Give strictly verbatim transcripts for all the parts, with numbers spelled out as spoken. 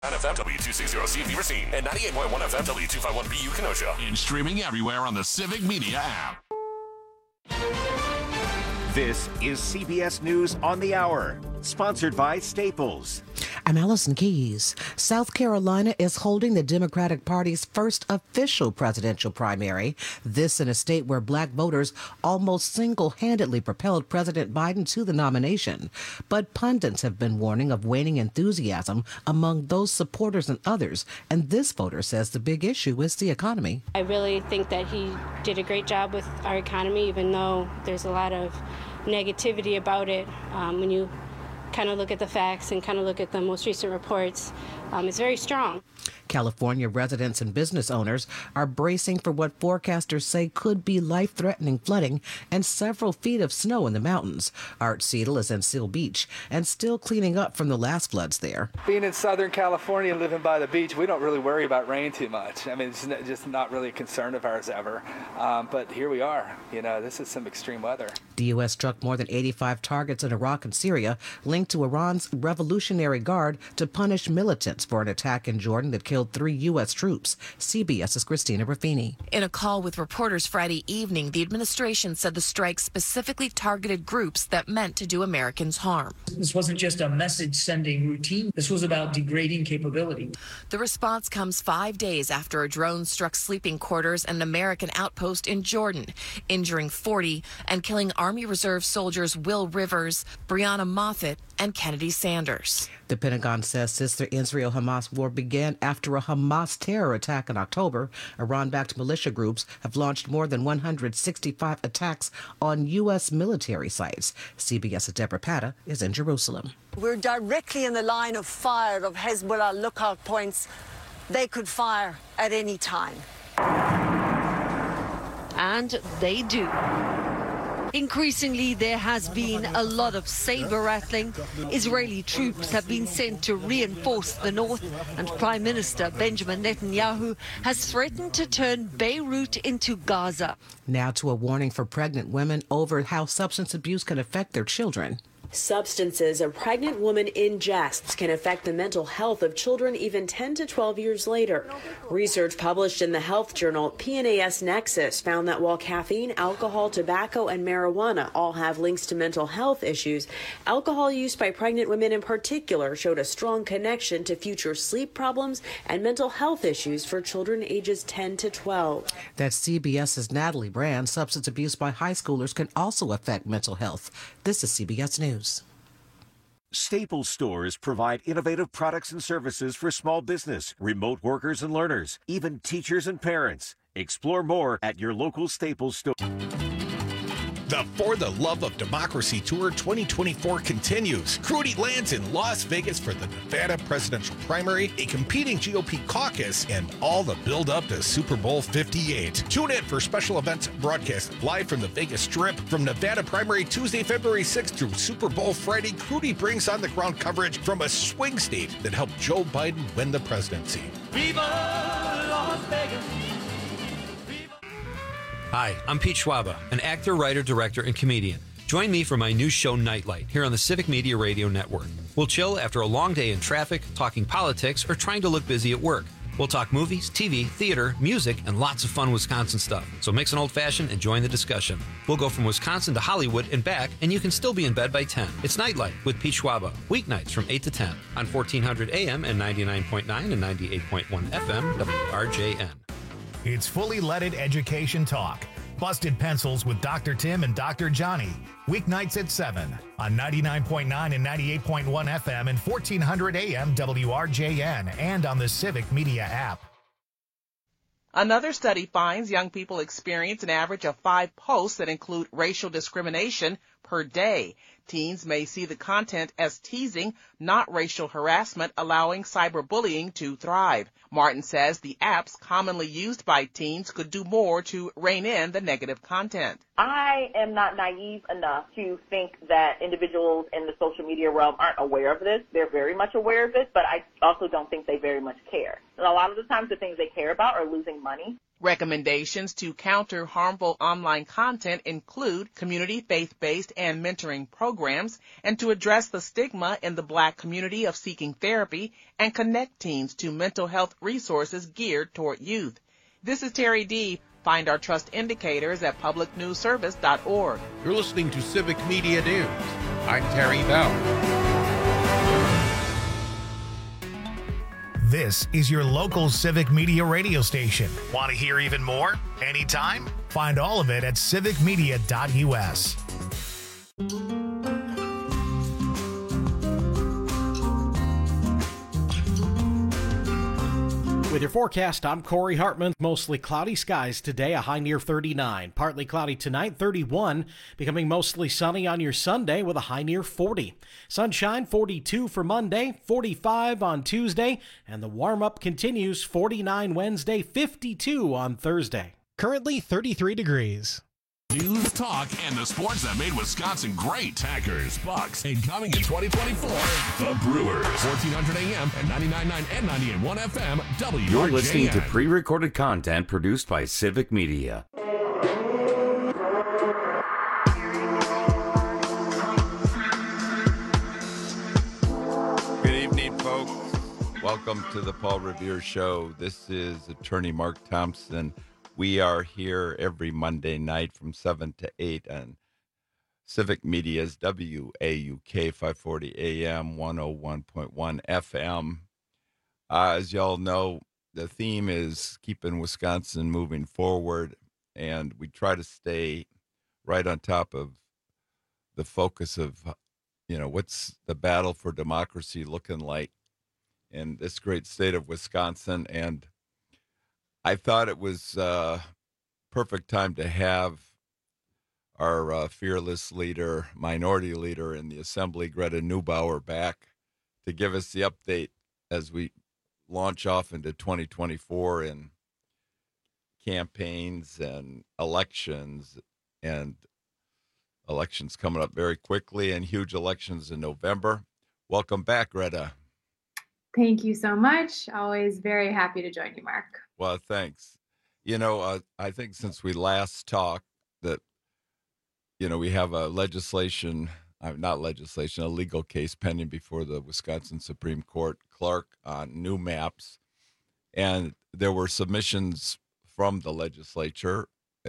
nine F M W two sixty C Beaver Scene and ninety-eight point one F M W two fifty-one B U Kenosha. And streaming everywhere on the Civic Media app. This is C B S News on the Hour, sponsored by Staples. I'm Allison Keyes. South Carolina is holding the Democratic Party's first official presidential primary. This in a state where black voters almost single-handedly propelled President Biden to the nomination. But pundits have been warning of waning enthusiasm among those supporters and others. And this voter says the big issue is the economy. I really think that he did a great job with our economy, even though there's a lot of negativity about it. Um, when you kind of look at the facts and kind of look at the most recent reports, um, it's very strong. California residents and business owners are bracing for what forecasters say could be life-threatening flooding and several feet of snow in the mountains. Art Seidel is in Seal Beach and still cleaning up from the last floods there. Being in Southern California, living by the beach, we don't really worry about rain too much. I mean, it's just not really a concern of ours ever. Um, but here we are. You know, this is some extreme weather. The U S struck more than eighty-five targets in Iraq and Syria, linked to Iran's Revolutionary Guard to punish militants for an attack in Jordan that killed three U S troops. CBS's Christina Ruffini. In a call with reporters Friday evening, the administration said the strike specifically targeted groups that meant to do Americans harm. This wasn't just a message-sending routine. This was about degrading capability. The response comes five days after a drone struck sleeping quarters and an American outpost in Jordan, injuring forty and killing Army Reserve soldiers Will Rivers, Breonna Moffett, and Kennedy Sanders. The Pentagon says since the Israel-Hamas war began after a Hamas terror attack in October, Iran-backed militia groups have launched more than one hundred sixty-five attacks on U S military sites. CBS's Deborah Patta is in Jerusalem. We're directly in the line of fire of Hezbollah lookout points. They could fire at any time. And they do. Increasingly, there has been a lot of saber rattling. Israeli troops have been sent to reinforce the north, and Prime Minister Benjamin Netanyahu has threatened to turn Beirut into Gaza. Now to a warning for pregnant women over how substance abuse can affect their children. Substances a pregnant woman ingests can affect the mental health of children even ten to twelve years later. Research published in the health journal P N A S Nexus found that while caffeine, alcohol, tobacco, and marijuana all have links to mental health issues, alcohol use by pregnant women in particular showed a strong connection to future sleep problems and mental health issues for children ages ten to twelve. That's CBS's Natalie Brand. Substance abuse by high schoolers can also affect mental health. This is C B S News. Staples stores provide innovative products and services for small business, remote workers and learners, even teachers and parents. Explore more at your local Staples store. The For the Love of Democracy Tour twenty twenty-four continues. Crudy lands in Las Vegas for the Nevada presidential primary, a competing G O P caucus, and all the build-up to Super Bowl fifty-eight. Tune in for special events broadcast live from the Vegas Strip. From Nevada primary Tuesday, February sixth through Super Bowl Friday, Crudy brings on the ground coverage from a swing state that helped Joe Biden win the presidency. Viva Las Vegas! Hi, I'm Pete Schwaba, an actor, writer, director, and comedian. Join me for my new show, Nightlight, here on the Civic Media Radio Network. We'll chill after a long day in traffic, talking politics, or trying to look busy at work. We'll talk movies, T V, theater, music, and lots of fun Wisconsin stuff. So mix an old-fashioned and join the discussion. We'll go from Wisconsin to Hollywood and back, and you can still be in bed by ten. It's Nightlight with Pete Schwaba, weeknights from eight to ten on fourteen hundred A M and ninety-nine point nine and ninety-eight point one F M W R J N. It's Fully Leaded Education Talk. Busted Pencils with Doctor Tim and Doctor Johnny. Weeknights at seven on ninety-nine point nine and ninety-eight point one F M and fourteen hundred A M W R J N and on the Civic Media app. Another study finds young people experience an average of five posts that include racial discrimination per day. Teens may see the content as teasing, not racial harassment, allowing cyberbullying to thrive. Martin says the apps commonly used by teens could do more to rein in the negative content. I am not naive enough to think that individuals in the social media realm aren't aware of this. They're very much aware of it, but I also don't think they very much care. And a lot of the times the things they care about are losing money. Recommendations to counter harmful online content include community faith-based and mentoring programs, and to address the stigma in the Black community of seeking therapy and connect teens to mental health resources geared toward youth. This is Terry D. Find our trust indicators at public news service dot org. You're listening to Civic Media News. I'm Terry Bell. This is your local Civic Media radio station. Want to hear even more? Anytime? Find all of it at civic media dot u s. With your forecast, I'm Corey Hartman. Mostly cloudy skies today, a high near thirty-nine. Partly cloudy tonight, thirty-one. Becoming mostly sunny on your Sunday with a high near forty. Sunshine, forty-two for Monday, forty-five on Tuesday, and the warm-up continues, forty-nine Wednesday, fifty-two on Thursday. Currently thirty-three degrees. News, talk, and the sports that made Wisconsin great. Packers, Bucks, and coming in twenty twenty-four, the Brewers. fourteen hundred A M and ninety-nine point nine and ninety-eight point one F M, W R J N. You're listening to pre-recorded content produced by Civic Media. Good evening, folks. Welcome to the Paul Revere Show. This is Attorney Mark Thompson. We are here every Monday night from seven to eight on Civic Media's W A U K five forty A M, one oh one point one F M. Uh, as y'all know, the theme is keeping Wisconsin moving forward, and we try to stay right on top of the focus of, you know, what's the battle for democracy looking like in this great state of Wisconsin. And I thought it was uh perfect time to have our uh, fearless leader, minority leader in the Assembly, Greta Neubauer, back to give us the update as we launch off into twenty twenty-four in campaigns and elections, and elections coming up very quickly, and huge elections in November. Welcome back, Greta. Thank you so much. Always very happy to join you, Mark. Well, thanks. You know, uh, I think since we last talked that, you know, we have a legislation, uh, not legislation, a legal case pending before the Wisconsin Supreme Court clerk on new maps. And there were submissions from the legislature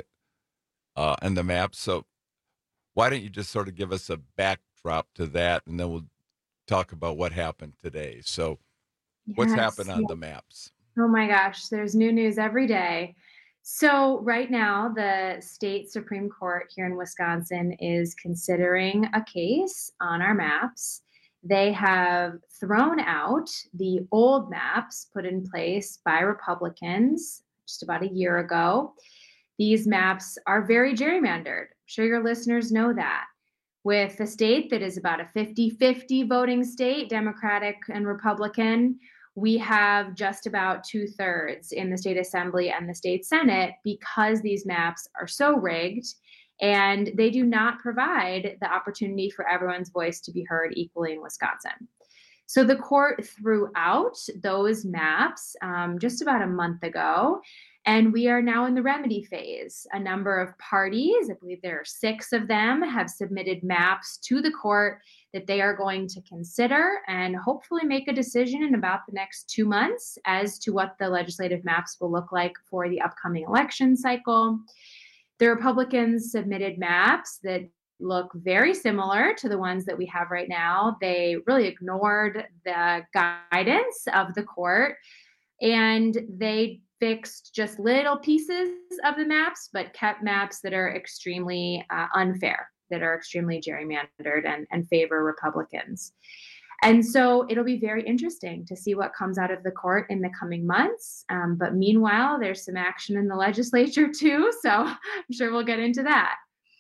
uh, and the maps. So why don't you just sort of give us a backdrop to that, and then we'll talk about what happened today. So what's Yes, happened on yeah. the maps? Oh my gosh, there's new news every day. So right now, the state Supreme Court here in Wisconsin is considering a case on our maps. They have thrown out the old maps put in place by Republicans just about a year ago. These maps are very gerrymandered. I'm sure your listeners know that. With a state that is about a fifty-fifty voting state, Democratic and Republican, we have just about two-thirds in the state assembly and the state senate because these maps are so rigged and they do not provide the opportunity for everyone's voice to be heard equally in Wisconsin. So the court threw out those maps um, just about a month ago, and we are now in the remedy phase. A number of parties, I believe there are six of them, have submitted maps to the court that they are going to consider and hopefully make a decision in about the next two months as to what the legislative maps will look like for the upcoming election cycle. The Republicans submitted maps that look very similar to the ones that we have right now. They really ignored the guidance of the court, and they fixed just little pieces of the maps, but kept maps that are extremely uh, unfair, that are extremely gerrymandered and, and favor Republicans. And so it'll be very interesting to see what comes out of the court in the coming months. Um, but meanwhile, there's some action in the legislature too, so I'm sure we'll get into that.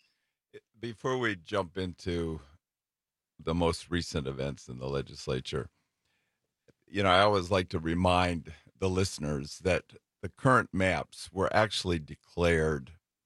Before we jump into the most recent events in the legislature, you know, I always like to remind the listeners that the current maps were actually declared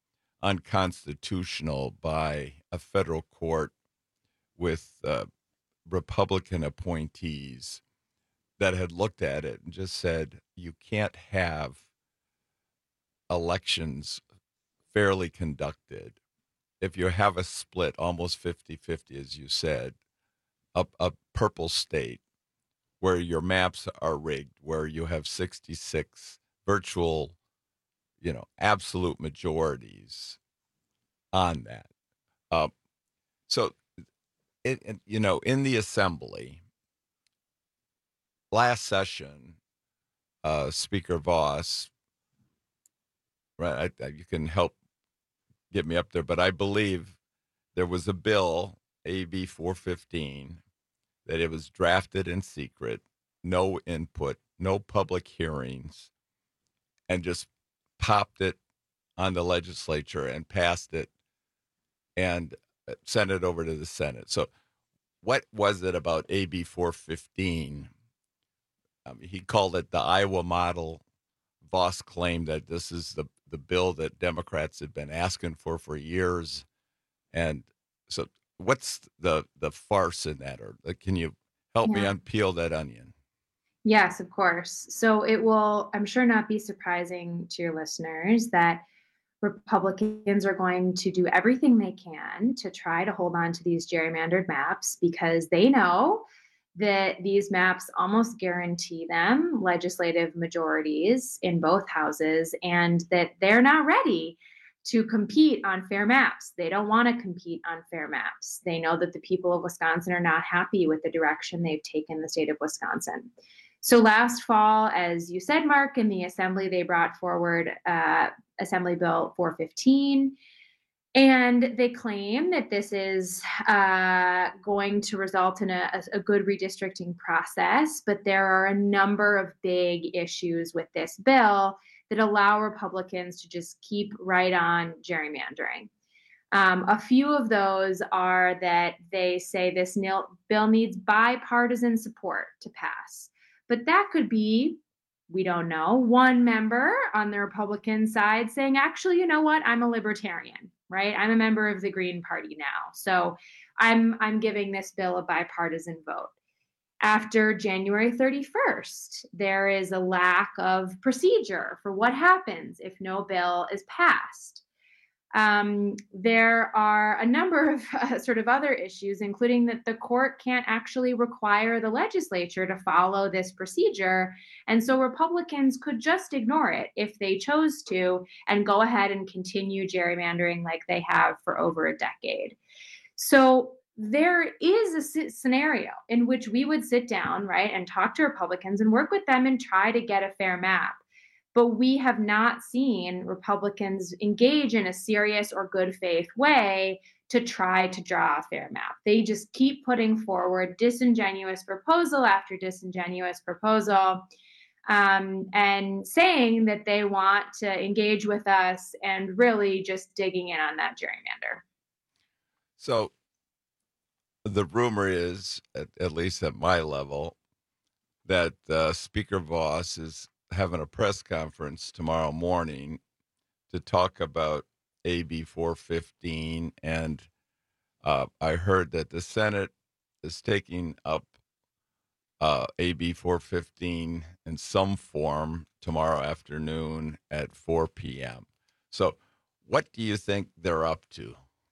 unconstitutional by a federal court with uh, Republican appointees that had looked at it and just said, you can't have elections fairly conducted, if you have a split almost fifty-fifty, as you said, a, a purple state where your maps are rigged, where you have sixty-six virtual, you know, absolute majorities on that. Uh, so, it, it, you know, in the assembly, last session, uh, Speaker Voss, right, I, I, you can help get me up there, but I believe there was a bill, A B four fifteen, that it was drafted in secret, no input, no public hearings, and just popped it on the legislature and passed it and sent it over to the Senate. So what was it about A B four fifteen? Um, he called it the Iowa model. Voss claimed that this is the, the bill that Democrats had been asking for for years. And so what's the, the farce in that? Or can you help yeah. me unpeel that onion? Yes, of course. So it will, I'm sure, not be surprising to your listeners that Republicans are going to do everything they can to try to hold on to these gerrymandered maps, because they know that these maps almost guarantee them legislative majorities in both houses, and that they're not ready to compete on fair maps. They don't want to compete on fair maps. They know that the people of Wisconsin are not happy with the direction they've taken the state of Wisconsin. So last fall, as you said, Mark, in the Assembly, they brought forward uh, Assembly Bill four fifteen, and they claim that this is uh, going to result in a, a good redistricting process. But there are a number of big issues with this bill that allow Republicans to just keep right on gerrymandering. Um, a few of those are that they say this nil, bill needs bipartisan support to pass. But that could be, we don't know, one member on the Republican side saying, actually, you know what, I'm a libertarian, right? I'm a member of the Green Party now. So I'm, I'm giving this bill a bipartisan vote. After January thirty-first, there is a lack of procedure for what happens if no bill is passed. Um, there are a number of uh, sort of other issues, including that the court can't actually require the legislature to follow this procedure. And so Republicans could just ignore it if they chose to and go ahead and continue gerrymandering like they have for over a decade. So there is a scenario in which we would sit down, right, and talk to Republicans and work with them and try to get a fair map. But we have not seen Republicans engage in a serious or good faith way to try to draw a fair map. They just keep putting forward disingenuous proposal after disingenuous proposal, um, and saying that they want to engage with us and really just digging in on that gerrymander. So the rumor is, at, at least at my level, that uh, Speaker Voss is having a press conference tomorrow morning to talk about A B four fifteen, and uh, I heard that the Senate is taking up uh, A B four fifteen in some form tomorrow afternoon at four p.m. So what do you think they're up to?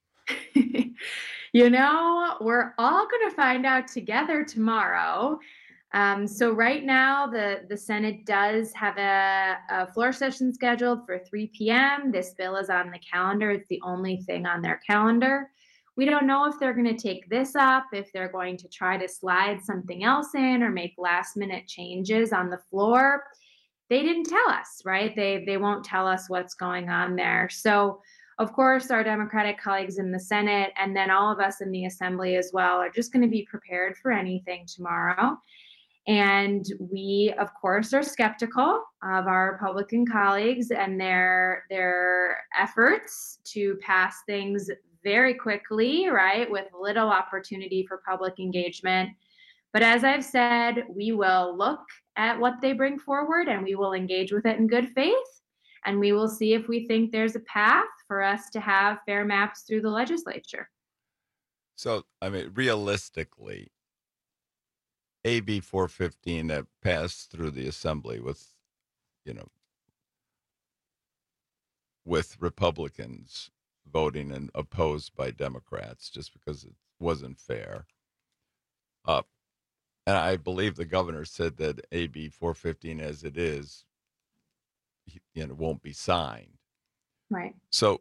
You know, we're all going to find out together tomorrow. Um, so right now, the, the Senate does have a, a floor session scheduled for three p.m. This bill is on the calendar. It's the only thing on their calendar. We don't know if they're going to take this up, if they're going to try to slide something else in or make last minute changes on the floor. They didn't tell us, right? They, they won't tell us what's going on there. So of course, our Democratic colleagues in the Senate, and then all of us in the Assembly as well, are just going to be prepared for anything tomorrow. And we, of course, are skeptical of our Republican colleagues and their their efforts to pass things very quickly, right, with little opportunity for public engagement. But as I've said, we will look at what they bring forward and we will engage with it in good faith. And we will see if we think there's a path for us to have fair maps through the legislature. So, I mean, realistically, A B four fifteen that passed through the Assembly with, you know, with Republicans voting and opposed by Democrats just because it wasn't fair. Uh, and I believe the governor said that A B four fifteen as it is, you know, won't be signed. Right. So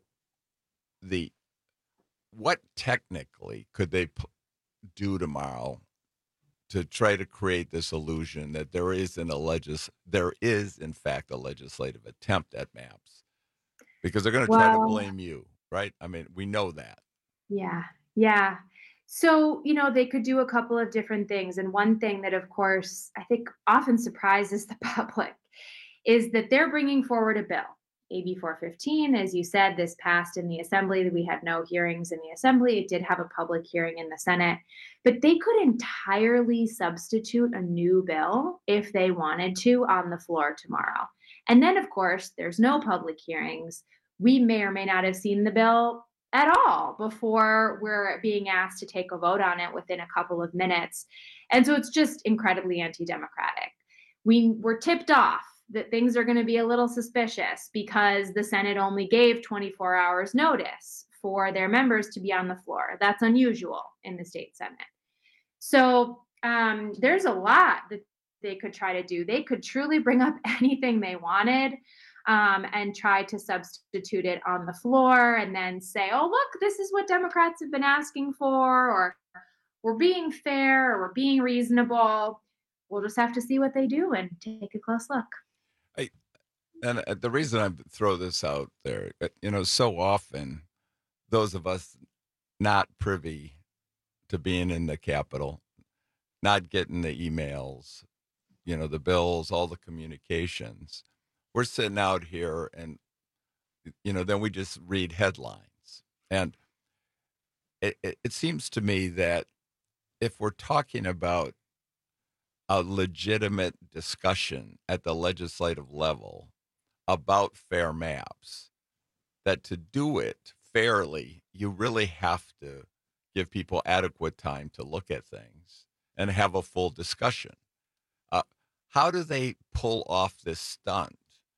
the what technically could they p- do tomorrow to try to create this illusion that there isn't a legis there is in fact a legislative attempt at maps? Because they're going to well, try to blame you, right? I mean, we know that. Yeah. Yeah. So, you know, they could do a couple of different things. And one thing that, of course, I think often surprises the public is that they're bringing forward a bill. A B four fifteen, as you said, this passed in the Assembly. We had no hearings in the Assembly. It did have a public hearing in the Senate. But they could entirely substitute a new bill if they wanted to on the floor tomorrow. And then, of course, there's no public hearings. We may or may not have seen the bill at all before we're being asked to take a vote on it within a couple of minutes. And so it's just incredibly anti-democratic. We were tipped off that things are going to be a little suspicious because the Senate only gave twenty-four hours notice for their members to be on the floor. That's unusual in the state Senate. So um, there's a lot that they could try to do. They could truly bring up anything they wanted um, and try to substitute it on the floor and then say, oh, look, this is what Democrats have been asking for, or we're being fair, or we're being reasonable. We'll just have to see what they do and take a close look. I, and the reason I throw this out there, you know, so often those of us not privy to being in the Capitol, not getting the emails, you know, the bills, all the communications, we're sitting out here and, you know, then we just read headlines. And it, it, it seems to me that if we're talking about a legitimate discussion at the legislative level about fair maps, that to do it fairly, you really have to give people adequate time to look at things and have a full discussion. Uh, how do they pull off this stunt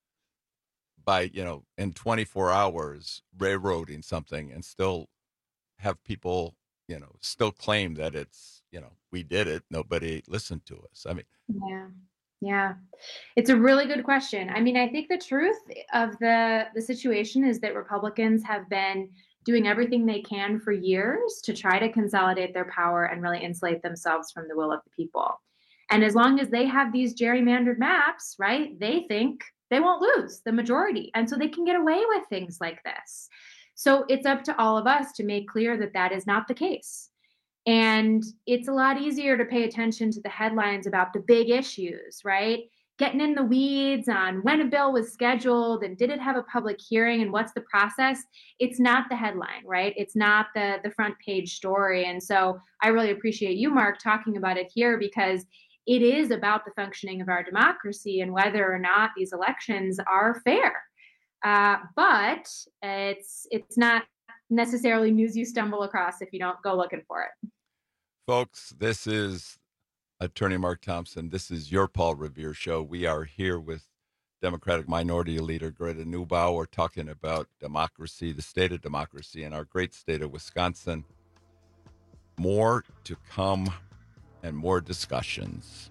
by, you know, in twenty-four hours railroading something and still have people, you know, still claim that it's, you know, we did it, nobody listened to us? I mean, yeah, yeah, it's a really good question. I mean, I think the truth of the the situation is that Republicans have been doing everything they can for years to try to consolidate their power and really insulate themselves from the will of the people. And as long as they have these gerrymandered maps, right, they think they won't lose the majority. And so they can get away with things like this. So it's up to all of us to make clear that that is not the case. And it's a lot easier to pay attention to the headlines about the big issues, right? Getting in the weeds on when a bill was scheduled and did it have a public hearing and what's the process. It's not the headline, right? It's not the, the front page story. And so I really appreciate you, Mark, talking about it here, because it is about the functioning of our democracy and whether or not these elections are fair. Uh, but it's it's not necessarily news you stumble across if you don't go looking for it. Folks, this is Attorney Mark Thompson. This is your Paul Revere Show. We are here with Democratic Minority Leader Greta Neubauer talking about democracy, the state of democracy in our great state of Wisconsin. More to come and more discussions.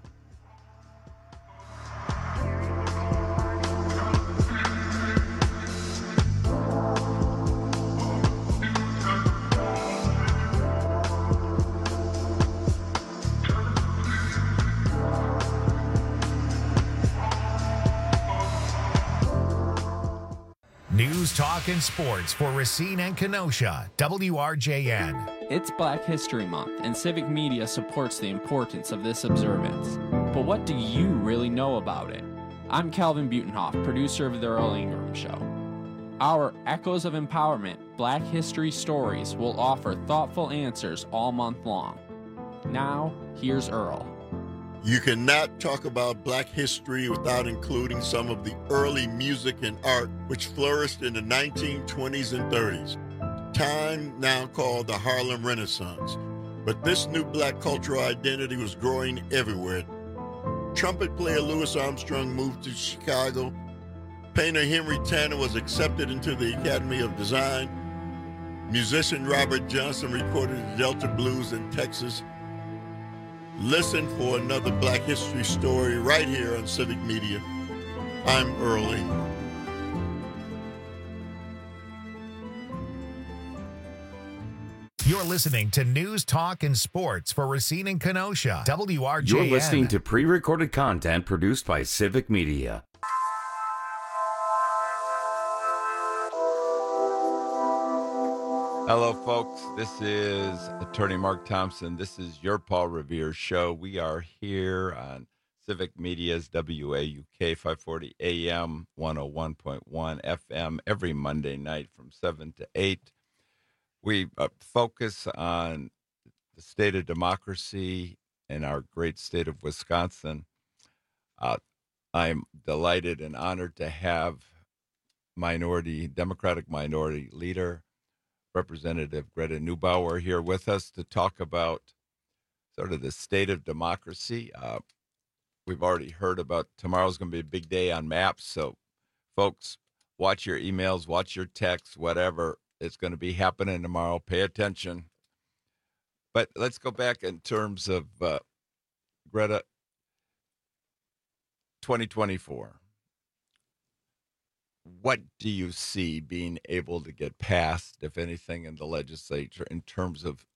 News, talk, and sports for Racine and Kenosha. W R J N. It's Black History Month, and Civic Media supports the importance of this observance. But what do you really know about it? I'm Calvin Butenhoff, producer of The Earl Ingram Show. Our Echoes of Empowerment Black History Stories will offer thoughtful answers all month long. Now, here's Earl. You cannot talk about Black history without including some of the early music and art which flourished in the nineteen twenties and thirties. Time now called the Harlem Renaissance. But this new Black cultural identity was growing everywhere. Trumpet player Louis Armstrong moved to Chicago Painter Henry Tanner was accepted into the Academy of Design. Musician Robert Johnson recorded the Delta Blues in Texas. Listen for another Black History story right here on Civic Media. I'm Earl Ingram. You're listening to News, Talk, and Sports for Racine and Kenosha. W R J N. You're listening to pre-recorded content produced by Civic Media. Hello, folks. This is Attorney Mark Thompson. This is your Paul Revere Show. We are here on Civic Media's W A U K five forty A M, one oh one point one F M every Monday night from seven to eight. We uh, focus on the state of democracy in our great state of Wisconsin. Uh, I'm delighted and honored to have minority, Democratic minority leader, Representative Greta Neubauer, here with us to talk about sort of the state of democracy. Uh, we've already heard about tomorrow's going to be a big day on maps. So, folks, watch your emails, watch your texts, whatever. It's going to be happening tomorrow. Pay attention. But let's go back in terms of uh, Greta, twenty twenty-four. What do you see being able to get passed, if anything, in the legislature in terms of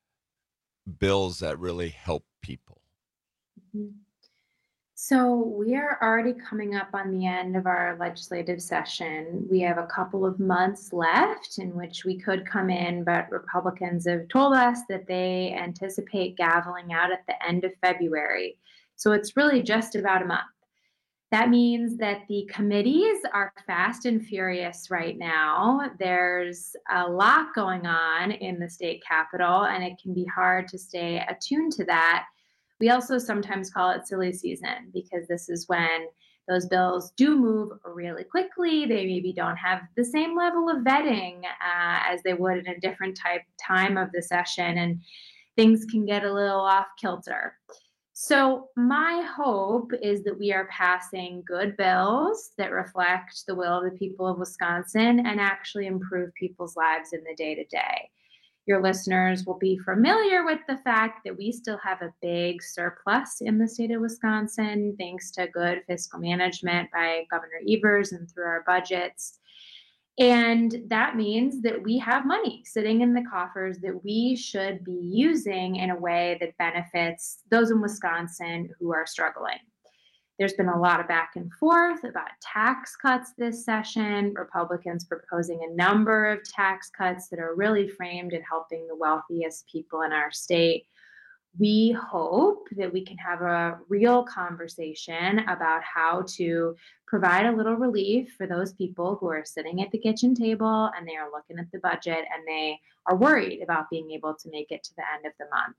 bills that really help people? Mm-hmm. So we are already coming up on the end of our legislative session. We have a couple of months left in which we could come in, but Republicans have told us that they anticipate gaveling out at the end of February. So it's really just about a month. That means that the committees are fast and furious right now. There's a lot going on in the state capitol, and it can be hard to stay attuned to that. We also sometimes call it silly season because this is when those bills do move really quickly. They maybe don't have the same level of vetting uh, as they would in a different type time of the session, and things can get a little off kilter. So my hope is that we are passing good bills that reflect the will of the people of Wisconsin and actually improve people's lives in the day-to-day. Your listeners will be familiar with the fact that we still have a big surplus in the state of Wisconsin, thanks to good fiscal management by Governor Evers and through our budgets. And that means that we have money sitting in the coffers that we should be using in a way that benefits those in Wisconsin who are struggling. There's been a lot of back and forth about tax cuts this session, Republicans proposing a number of tax cuts that are really framed at helping the wealthiest people in our state. We hope that we can have a real conversation about how to provide a little relief for those people who are sitting at the kitchen table and they are looking at the budget and they are worried about being able to make it to the end of the month.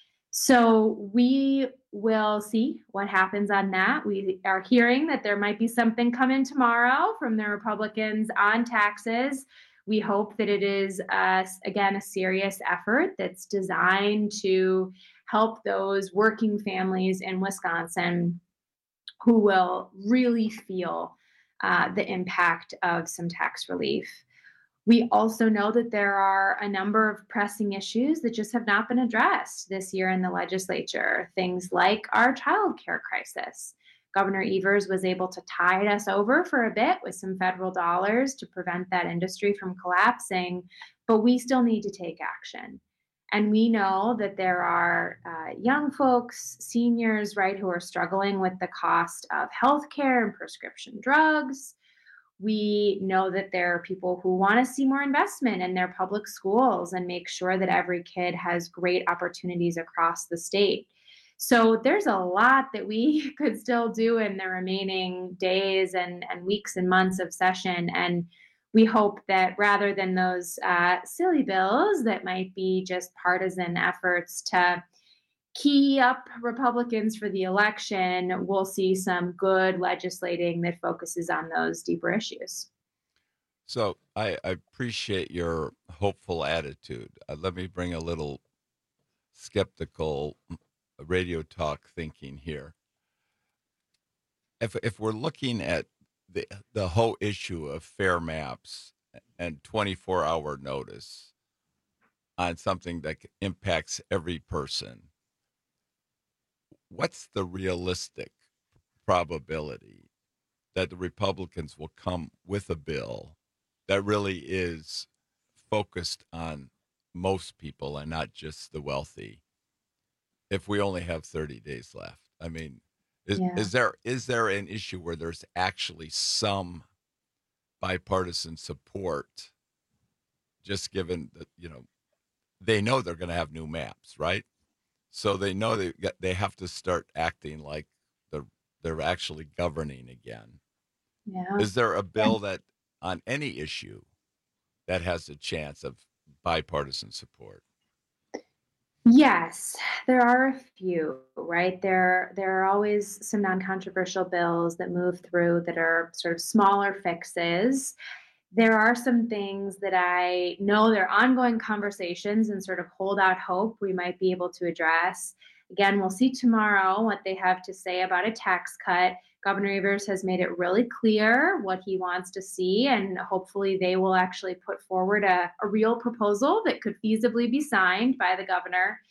So we will see what happens on that. We are hearing that there might be something coming tomorrow from the Republicans on taxes. We hope that it is, uh, again, a serious effort that's designed to help those working families in Wisconsin who will really feel uh, the impact of some tax relief. We also know that there are a number of pressing issues that just have not been addressed this year in the legislature, things like our child care crisis. Governor Evers was able to tide us over for a bit with some federal dollars to prevent that industry from collapsing, but we still need to take action. And we know that there are uh, young folks, seniors, right, who are struggling with the cost of healthcare and prescription drugs. We know that there are people who want to see more investment in their public schools and make sure that every kid has great opportunities across the state. So there's a lot that we could still do in the remaining days and, and weeks and months of session. And we hope that rather than those uh, silly bills that might be just partisan efforts to key up Republicans for the election, we'll see some good legislating that focuses on those deeper issues. So I, I appreciate your hopeful attitude. Uh, let me bring a little skeptical radio talk thinking here. If if we're looking at the the whole issue of fair maps and twenty-four hour notice on something that impacts every person, what's the realistic probability that the Republicans will come with a bill that really is focused on most people and not just the wealthy if we only have thirty days left? I mean, is, Yeah. is there is there an issue where there's actually some bipartisan support, just given that, you know, they know they're going to have new maps, right? So they know they they have to start acting like they're, they're actually governing again. Yeah. Is there a bill that on any issue that has a chance of bipartisan support? Yes, there are a few, right? There there are always some non-controversial bills that move through that are sort of smaller fixes. There are some things that I know there are ongoing conversations and sort of hold out hope we might be able to address. Again, we'll see tomorrow what they have to say about a tax cut. Governor Evers has made it really clear what he wants to see, and hopefully they will actually put forward a, a real proposal that could feasibly be signed by the governor.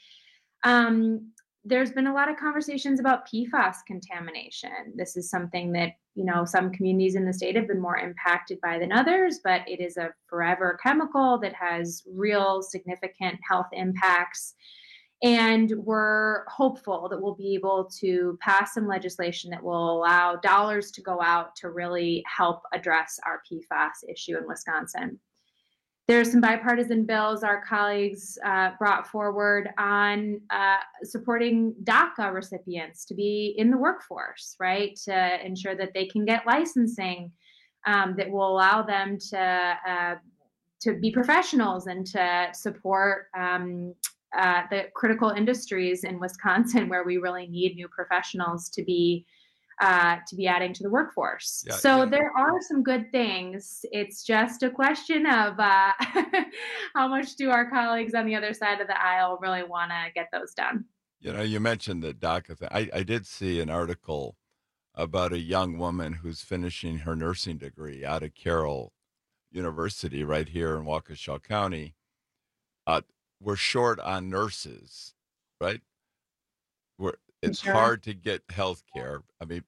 Um, there's been a lot of conversations about P FAS contamination. This is something that, you know, some communities in the state have been more impacted by than others, but it is a forever chemical that has real significant health impacts. And we're hopeful that we'll be able to pass some legislation that will allow dollars to go out to really help address our P FAS issue in Wisconsin. There's some bipartisan bills our colleagues uh, brought forward on uh, supporting DACA recipients to be in the workforce, right? To ensure that they can get licensing um, that will allow them to uh, to be professionals and to support um, uh, the critical industries in Wisconsin, where we really need new professionals to be uh, to be adding to the workforce. Yeah, so yeah. there are some good things. It's just a question of uh, how much do our colleagues on the other side of the aisle really want to get those done? You know, you mentioned the DACA thing. I, I did see an article about a young woman who's finishing her nursing degree out of Carroll University right here in Waukesha County. Uh, we're short on nurses, right? We're, it's Sure. hard to get health care. I mean,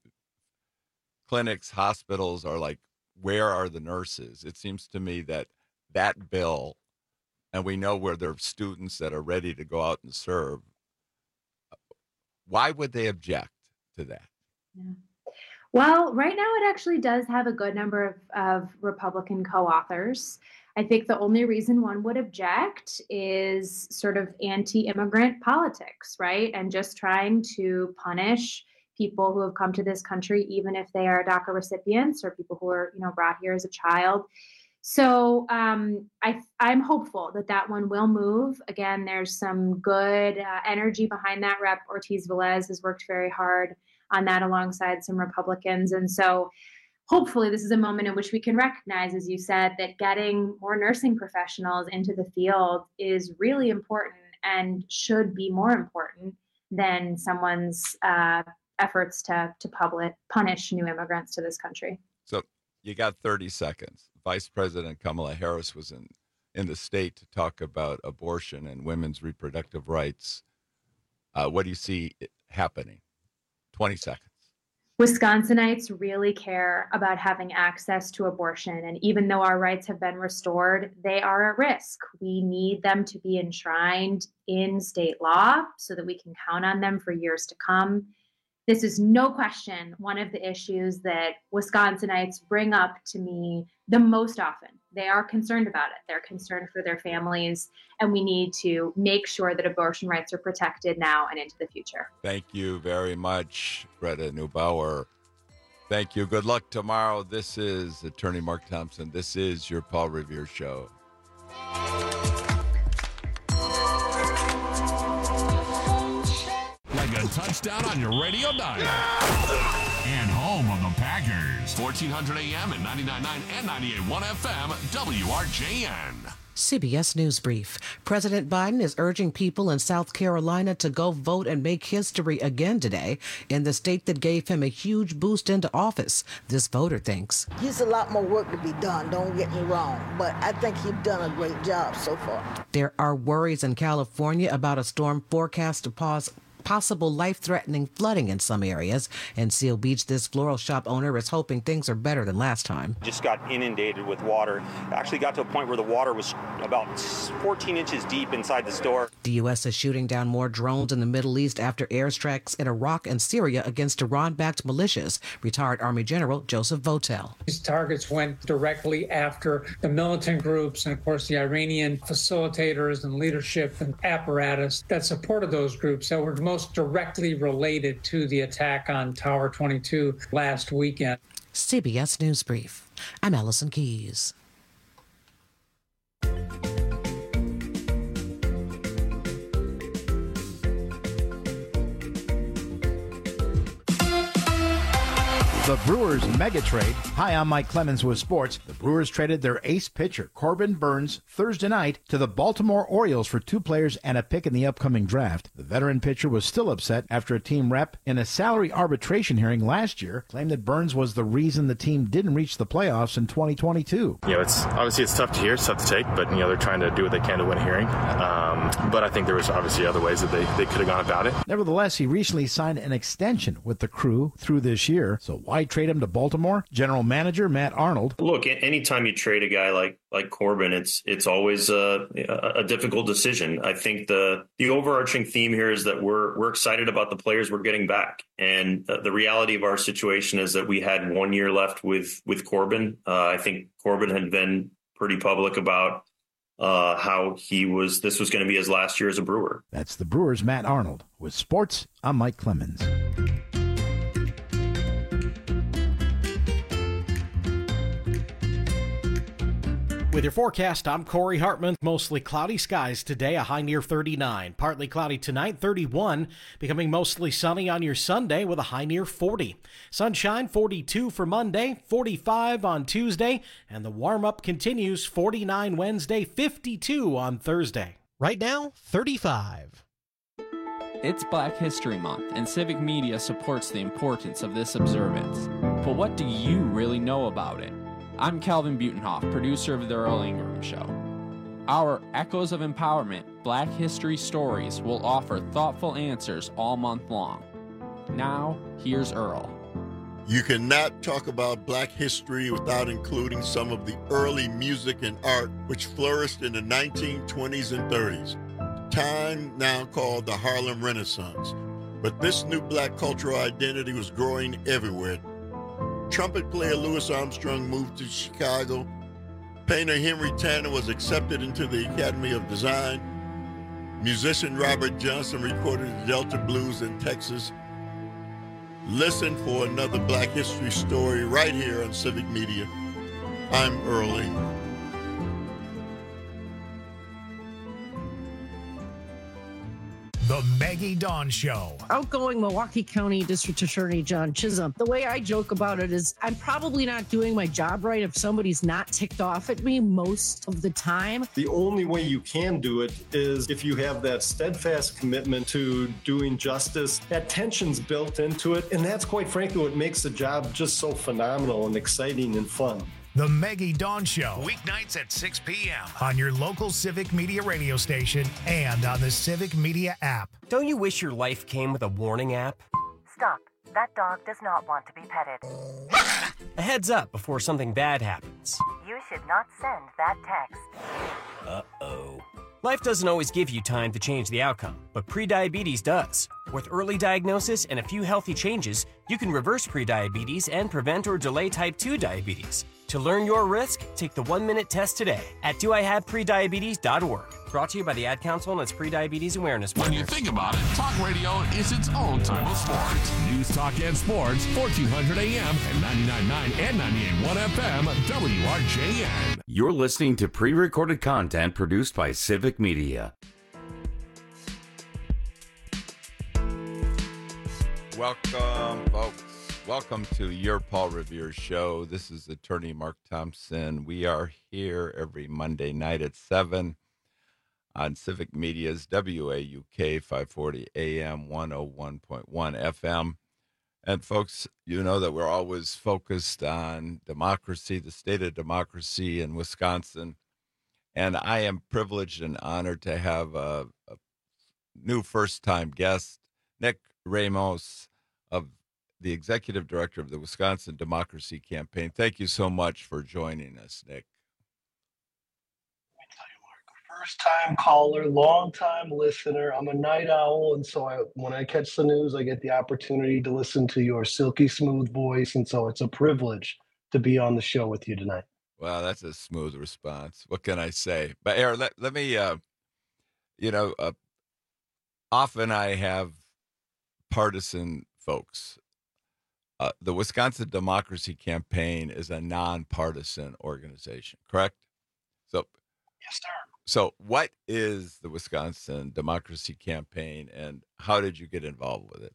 clinics, hospitals are like, where are the nurses? It seems to me that that bill, and we know where there are students that are ready to go out and serve. Why would they object to that? Yeah. Well, right now it actually does have a good number of, of Republican co-authors. I think the only reason one would object is sort of anti-immigrant politics, right? And just trying to punish people who have come to this country, even if they are DACA recipients or people who are, you know, brought here as a child. So um, I, I'm hopeful that that one will move. Again, there's some good uh, energy behind that. Rep Ortiz Velez has worked very hard on that alongside some Republicans. And so hopefully this is a moment in which we can recognize, as you said, that getting more nursing professionals into the field is really important and should be more important than someone's uh, efforts to, to public, punish new immigrants to this country. So you got thirty seconds. Vice President Kamala Harris was in, in the state to talk about abortion and women's reproductive rights. Uh, what do you see happening? twenty seconds. Wisconsinites really care about having access to abortion. And even though our rights have been restored, they are at risk. We need them to be enshrined in state law so that we can count on them for years to come. This is no question one of the issues that Wisconsinites bring up to me the most often. They are concerned about it. They're concerned for their families, and we need to make sure that abortion rights are protected now and into the future. Thank you very much, Greta Neubauer. Thank you. Good luck tomorrow. This is Attorney Mark Thompson. This is your Paul Revere Show. Like a touchdown on your radio dial. And home of the Packers. fourteen hundred A M and ninety-nine point nine and ninety-eight point one F M, W R J N. C B S News Brief. President Biden is urging people in South Carolina to go vote and make history again today in the state that gave him a huge boost into office, this voter thinks. He's a lot more work to be done, don't get me wrong, but I think he's done a great job so far. There are worries in California about a storm forecast to cause possible life-threatening flooding in some areas. In Seal Beach, this floral shop owner is hoping things are better than last time. Just got inundated with water. Actually got to a point where the water was about fourteen inches deep inside the store. The U S is shooting down more drones in the Middle East after airstrikes in Iraq and Syria against Iran-backed militias. Retired Army General Joseph Votel. These targets went directly after the militant groups and, of course, the Iranian facilitators and leadership and apparatus that supported those groups that were most directly related to the attack on Tower twenty-two last weekend. C B S News Brief. I'm Allison Keys. The Brewers mega trade. Hi, I'm Mike Clemens with sports. The Brewers traded their ace pitcher, Corbin Burnes, Thursday night to the Baltimore Orioles for two players and a pick in the upcoming draft. The veteran pitcher was still upset after a team rep in a salary arbitration hearing last year claimed that Burnes was the reason the team didn't reach the playoffs in twenty twenty-two. You know, it's obviously it's tough to hear, it's tough to take, but you know they're trying to do what they can to win a hearing. Um, but I think there was obviously other ways that they, they could have gone about it. Nevertheless, he recently signed an extension with the Crew through this year. So why trade him to Baltimore? General Manager Matt Arnold. Look, anytime you trade a guy like like Corbin, it's it's always a, a difficult decision. I think the the overarching theme here is that we're we're excited about the players we're getting back, and uh, the reality of our situation is that we had one year left with with Corbin. Uh, I think Corbin had been pretty public about uh, how he was. This was going to be his last year as a Brewer. That's the Brewers' Matt Arnold. With sports, I'm Mike Clemens. With your forecast, I'm Corey Hartman. Mostly cloudy skies today, a high near thirty-nine. Partly cloudy tonight, thirty-one. Becoming mostly sunny on your Sunday with a high near forty. Sunshine, forty-two for Monday, forty-five on Tuesday. And the warm-up continues, forty-nine Wednesday, fifty-two on Thursday. Right now, thirty-five. It's Black History Month, and Civic Media supports the importance of this observance. But what do you really know about it? I'm Calvin Butenhoff, producer of The Earl Ingram Show. Our Echoes of Empowerment Black History Stories will offer thoughtful answers all month long. Now, here's Earl. You cannot talk about Black history without including some of the early music and art which flourished in the nineteen twenties and thirties, time now called the Harlem Renaissance. But this new Black cultural identity was growing everywhere. Trumpet player Louis Armstrong moved to Chicago. Painter Henry Tanner was accepted into the Academy of Design. Musician Robert Johnson recorded the Delta Blues in Texas. Listen for another Black history story right here on Civic Media. I'm Earl Ingram. The Maggie Dawn Show. Outgoing Milwaukee County District Attorney John Chisholm. The way I joke about it is I'm probably not doing my job right if somebody's not ticked off at me most of the time. The only way you can do it is if you have that steadfast commitment to doing justice. That tension's built into it, and that's quite frankly what makes the job just so phenomenal and exciting and fun. The Maggie Dawn Show, weeknights at six p.m. on your local Civic Media radio station and on the Civic Media app. Don't you wish your life came with a warning app? Stop. That dog does not want to be petted. A heads up before something bad happens. You should not send that text. Uh-oh. Life doesn't always give you time to change the outcome, but prediabetes does. With early diagnosis and a few healthy changes, you can reverse prediabetes and prevent or delay type two diabetes. To learn your risk, take the one-minute test today at do I have prediabetes dot org. Brought to you by the Ad Council and its Prediabetes Awareness When Partners. you think about it, talk radio is its own type of sports. News, talk, and sports, fourteen hundred A M and ninety-nine point nine and ninety-eight point one F M, W R J N. You're listening to pre-recorded content produced by Civic Media. Welcome, folks. Welcome to your Paul Revere Show. This is attorney Mark Thompson. We are here every Monday night at seven on Civic Media's W A U K five forty A M, one oh one point one F M. And folks, you know that we're always focused on democracy, the state of democracy in Wisconsin. And I am privileged and honored to have a, a new first-time guest, Nick Ramos, of the executive director of the Wisconsin Democracy Campaign. Thank you so much for joining us, Nick. First time caller, long time listener. I'm a night owl, and so I, when I catch the news, I get the opportunity to listen to your silky smooth voice, and so it's a privilege to be on the show with you tonight. Well, that's a smooth response. What can I say? But Aaron, let, let me, uh, you know, uh, often I have partisan folks. Uh, the Wisconsin Democracy Campaign is a nonpartisan organization, correct? So, yes, sir. So what is the Wisconsin Democracy Campaign, and how did you get involved with it?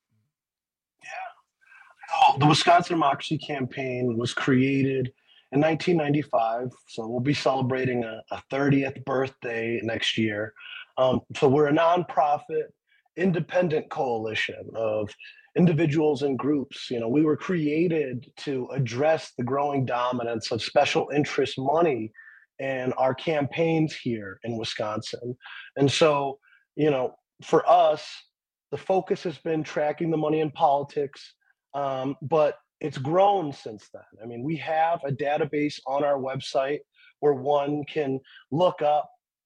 Yeah. Oh, the Wisconsin Democracy Campaign was created in nineteen ninety-five, so we'll be celebrating a, a thirtieth birthday next year. Um, so we're a nonprofit, independent coalition of individuals and groups. You know, we were created to address the growing dominance of special interest money in our campaigns here in Wisconsin. And so, you know, for us, the focus has been tracking the money in politics, um, but it's grown since then. I mean, we have a database on our website where one can look up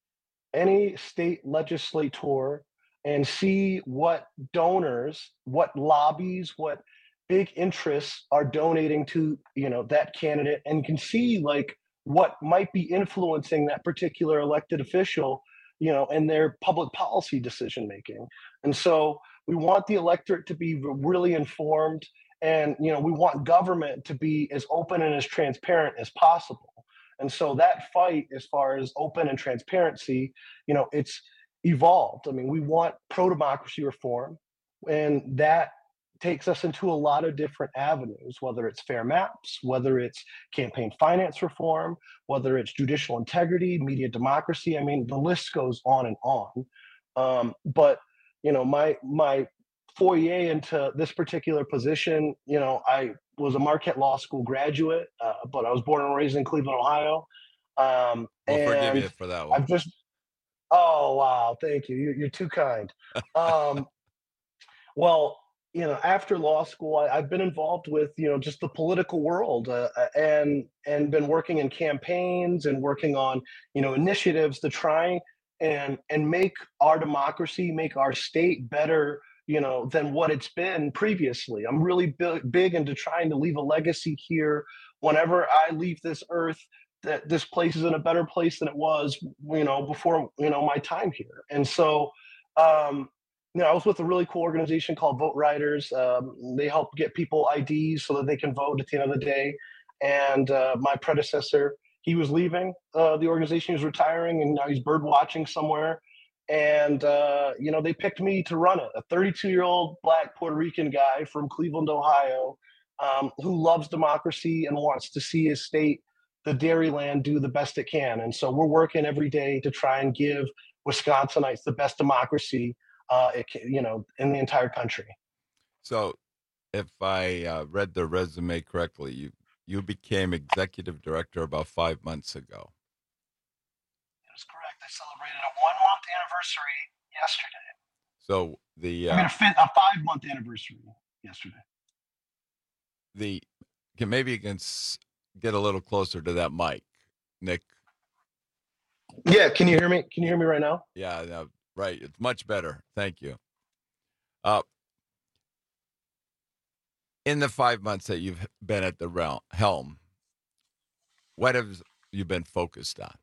any state legislator and see what donors, what lobbies, what big interests are donating to, you know, that candidate, and can see like what might be influencing that particular elected official, you know, and their public policy decision making. And so we want the electorate to be really informed, and, you know, we want government to be as open and as transparent as possible. And so that fight, as far as open and transparency, you know, it's evolved. I mean, we want pro-democracy reform, and that takes us into a lot of different avenues, whether it's fair maps, whether it's campaign finance reform, whether it's judicial integrity, media democracy. I mean, the list goes on and on. Um, but, you know, my my foyer into this particular position, you know, I was a Marquette Law School graduate, uh, but I was born and raised in Cleveland, Ohio. Um, we'll and forgive you for that one. I've just, oh, wow, thank you. You're, you're too kind. Um, well, you know, after law school, I, I've been involved with, you know, just the political world, uh, and and been working in campaigns and working on, you know, initiatives to try and and make our democracy, make our state better, you know, than what it's been previously. I'm really big, big into trying to leave a legacy here. Whenever I leave this earth, that this place is in a better place than it was, you know, before, you know, my time here. And so, um, you know, I was with a really cool organization called Vote Riders. Um, they help get people I Ds so that they can vote at the end of the day. And uh, my predecessor, he was leaving uh, the organization, he was retiring, and now he's bird watching somewhere. And, uh, you know, they picked me to run it, a thirty-two-year-old Black Puerto Rican guy from Cleveland, Ohio, um, who loves democracy and wants to see his state, the Dairyland, do the best it can. And so we're working every day to try and give Wisconsinites the best democracy, uh, it, you know, in the entire country. So if I uh, read the resume correctly, you, you became executive director about five months ago. That's correct. I celebrated a one-month anniversary yesterday. So the uh, I mean, a, fi- a five-month anniversary yesterday. The can maybe you can s- get a little closer to that mic, Nick. Yeah, can you hear me? Can you hear me right now? Yeah, no, right. It's much better. Thank you. Uh, in the five months that you've been at the realm, helm, what have you been focused on?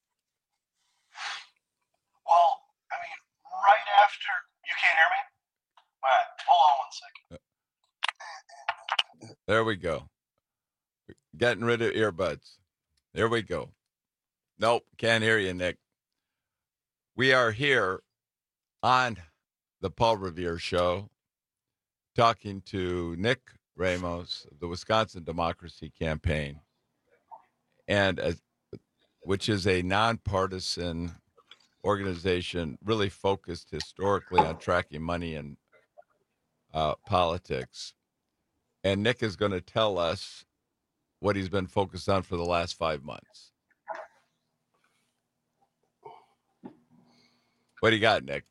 Well, I mean, right after, you can't hear me? All right, hold on one second. There we go. Getting rid of earbuds. There we go. Nope, can't hear you, Nick. We are here on the Paul Revere Show talking to Nick Ramos, the Wisconsin Democracy Campaign, and as, which is a nonpartisan organization really focused historically on tracking money in uh, politics. And Nick is going to tell us what he's been focused on for the last five months. What do you got, Nick?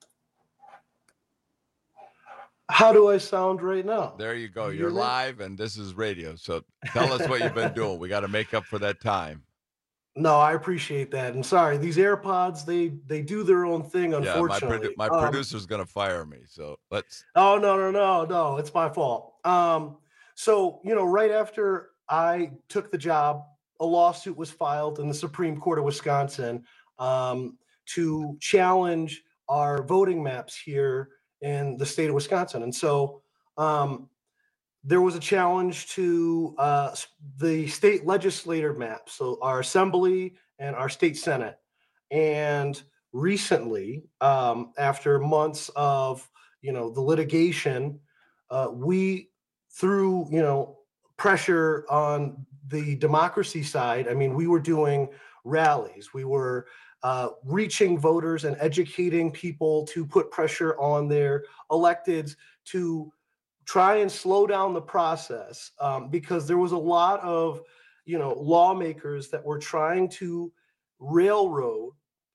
How do I sound right now? There you go. You're live, and this is radio. So tell us what you've been doing. We got to make up for that time. No, I appreciate that. And sorry, these AirPods, they they do their own thing, unfortunately. Yeah, my, produ- my um, producer's going to fire me. So let's. Oh, no, no, no, no. It's my fault. Um, so, you know, right after I took the job, a lawsuit was filed in the Supreme Court of Wisconsin um, to challenge our voting maps here in the state of Wisconsin. And so um, there was a challenge to uh, the state legislator maps, so our assembly and our state senate. And recently, um, after months of, you know, the litigation, uh, we, through, you know, pressure on the democracy side, I mean, we were doing rallies. We were uh, reaching voters and educating people to put pressure on their electeds to try and slow down the process, um, because there was a lot of, you know, lawmakers that were trying to railroad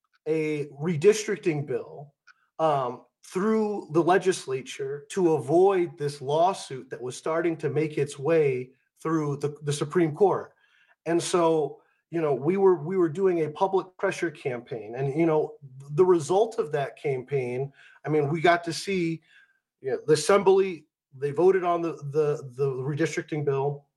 a redistricting bill um, through the legislature to avoid this lawsuit that was starting to make its way through the, the Supreme Court. And so, you know, we were we were doing a public pressure campaign, and, you know, the result of that campaign, I mean, we got to see, you know, the assembly, they voted on the, the, the redistricting bill,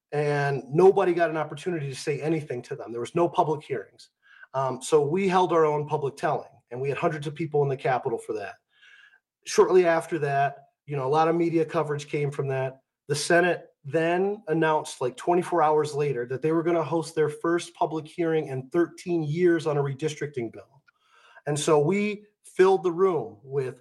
and nobody got an opportunity to say anything to them. There was no public hearings. Um, so we held our own public telling, and we had hundreds of people in the Capitol for that. Shortly after that, you know, a lot of media coverage came from that. The Senate then announced, like twenty-four hours later, that they were going to host their first public hearing in thirteen years on a redistricting bill. And so we filled the room with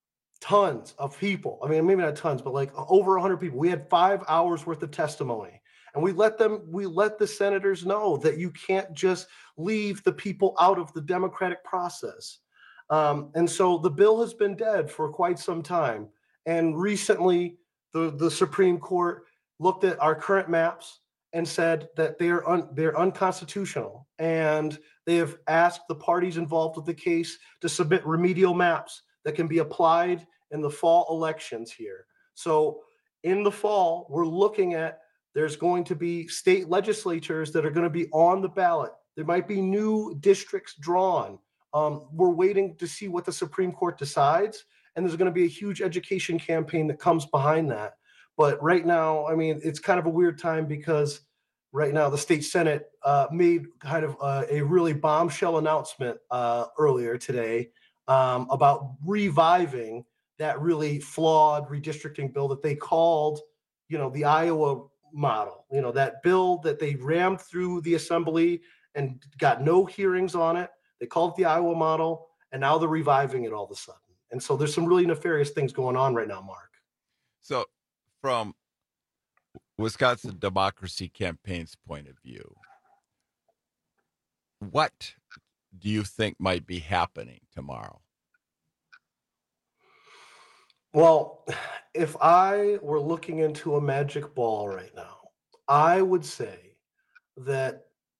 tons of people. I mean, maybe not tons, but like over one hundred people. We had five hours worth of testimony. And we let them, we let the senators know that you can't just leave the people out of the democratic process. Um, and so the bill has been dead for quite some time. And recently, the, the Supreme Court looked at our current maps and said that they're un, they're unconstitutional. And they have asked the parties involved with the case to submit remedial maps that can be applied in the fall elections here. So in the fall, we're looking at, there's going to be state legislatures that are going to be on the ballot. There might be new districts drawn. Um, we're waiting to see what the Supreme Court decides. And there's going to be a huge education campaign that comes behind that. But right now, I mean, it's kind of a weird time because right now the state Senate uh, made kind of uh, a really bombshell announcement uh, earlier today um, about reviving that really flawed redistricting bill that they called, you know, the Iowa model, you know, that bill that they rammed through the assembly and got no hearings on it. They called it the Iowa model, and now they're reviving it all of a sudden. And so there's some really nefarious things going on right now, Mark. So from Wisconsin Democracy Campaign's point of view, what do you think might be happening tomorrow? Well, if I were looking into a magic ball right now, I would say that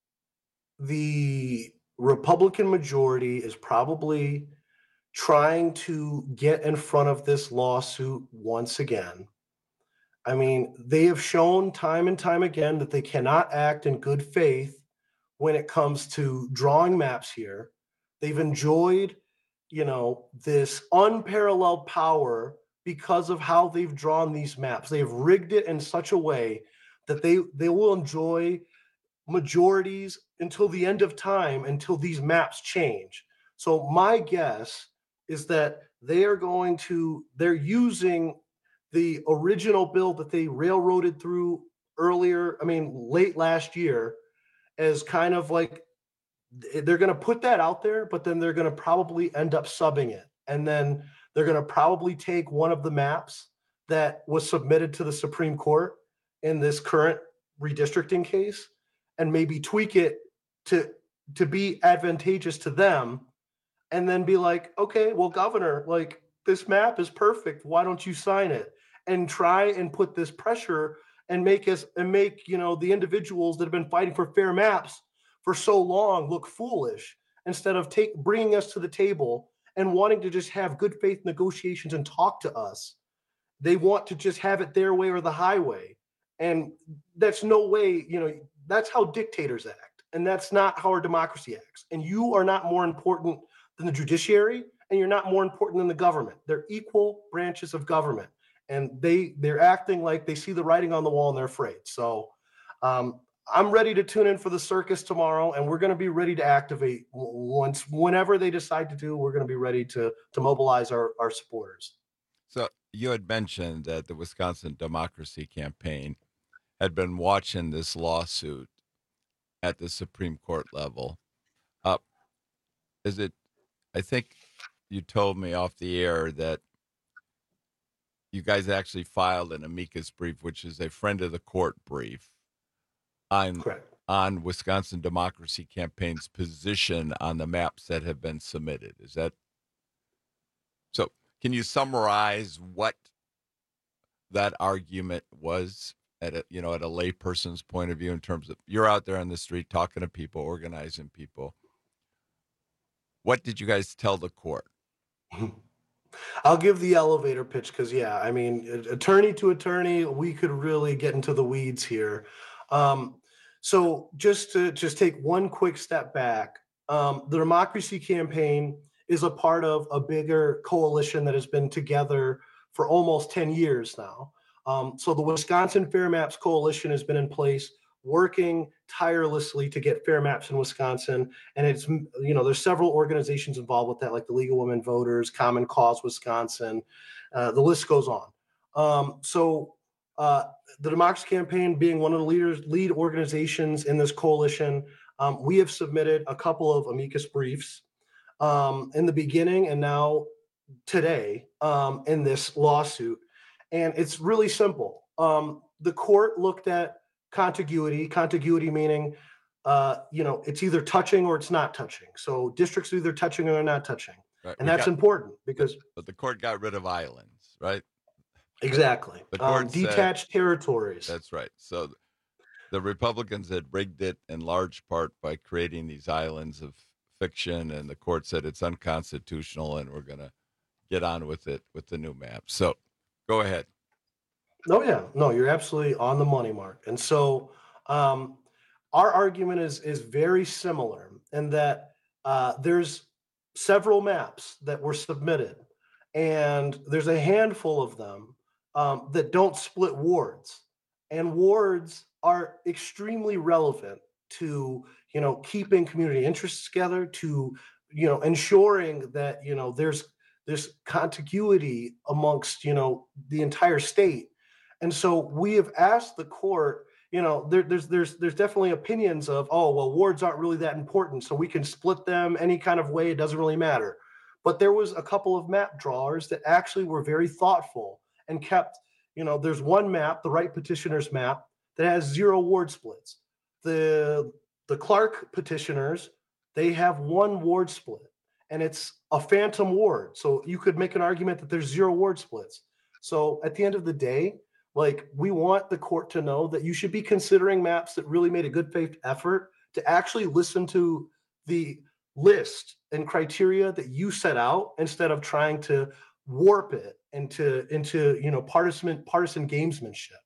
the Republican majority is probably trying to get in front of this lawsuit once again. I mean, they have shown time and time again that they cannot act in good faith when it comes to drawing maps here. They've enjoyed, you know, this unparalleled power because of how they've drawn these maps. They've rigged it in such a way that they, they will enjoy majorities until the end of time, until these maps change. So my guess is that they are going to, they're using the original bill that they railroaded through earlier, I mean, late last year, as kind of like, they're going to put that out there, but then they're going to probably end up subbing it. And then they're going to probably take one of the maps that was submitted to the Supreme Court in this current redistricting case and maybe tweak it to to be advantageous to them, and then be like, okay, well, Governor, like, this map is perfect. Why don't you sign it? And try and put this pressure and make us and make, you know, the individuals that have been fighting for fair maps for so long look foolish, instead of take bringing us to the table and wanting to just have good faith negotiations and talk to us. They want to just have it their way or the highway. And that's no way, you know, that's how dictators act. And that's not how our democracy acts. And you are not more important than the judiciary, and you're not more important than the government. They're equal branches of government. And they, they're acting like they see the writing on the wall and they're afraid. So um, I'm ready to tune in for the circus tomorrow, and we're going to be ready to activate once, whenever they decide to do, we're going to be ready to, to mobilize our, our supporters. So you had mentioned that the Wisconsin Democracy Campaign had been watching this lawsuit at the Supreme Court level. Uh, is it, I think you told me off the air that you guys actually filed an amicus brief, which is a friend of the court brief, on, on Wisconsin Democracy Campaign's position on the maps that have been submitted. Is that so? Can you summarize what that argument was at a, you know, at a layperson's point of view, in terms of you're out there on the street talking to people, organizing people? What did you guys tell the court? I'll give the elevator pitch because, yeah, I mean, attorney to attorney, we could really get into the weeds here. Um, so just to just take one quick step back, um, the Democracy Campaign is a part of a bigger coalition that has been together for almost ten years now. Um, so the Wisconsin Fair Maps Coalition has been in place, working tirelessly to get fair maps in Wisconsin. And it's, you know, there's several organizations involved with that, like the League of Women Voters, Common Cause Wisconsin, uh, the list goes on. Um, so uh, the Democracy Campaign being one of the leaders, lead organizations in this coalition, um, we have submitted a couple of amicus briefs um, in the beginning and now today um, in this lawsuit. And it's really simple. Um, the court looked at contiguity, contiguity meaning, uh, you know, it's either touching or it's not touching. So districts are either touching or they're not touching. Right. And We that's got- important because But the court got rid of islands, right? exactly, The um, court said- detached territories. That's right. So the Republicans had rigged it in large part by creating these islands of fiction, and the court said it's unconstitutional, and we're going to get on with it with the new map. So go ahead. No, yeah, no, you're absolutely on the money, Mark. And so um, our argument is is very similar in that uh, there's several maps that were submitted, and there's a handful of them um, that don't split wards, and wards are extremely relevant to, you know, keeping community interests together, to, you know, ensuring that, you know, there's there's contiguity amongst, you know, the entire state. And so we have asked the court, you know, there, there's there's there's definitely opinions of, oh, well, wards aren't really that important, so we can split them any kind of way, it doesn't really matter. But there was a couple of map drawers that actually were very thoughtful and kept, you know, there's one map, the Wright petitioners map, that has zero ward splits. The the Clark petitioners, they have one ward split, and it's a phantom ward. So you could make an argument that there's zero ward splits. So at the end of the day, like, we want the court to know that you should be considering maps that really made a good faith effort to actually listen to the list and criteria that you set out, instead of trying to warp it into, into, you know, partisan, partisan gamesmanship.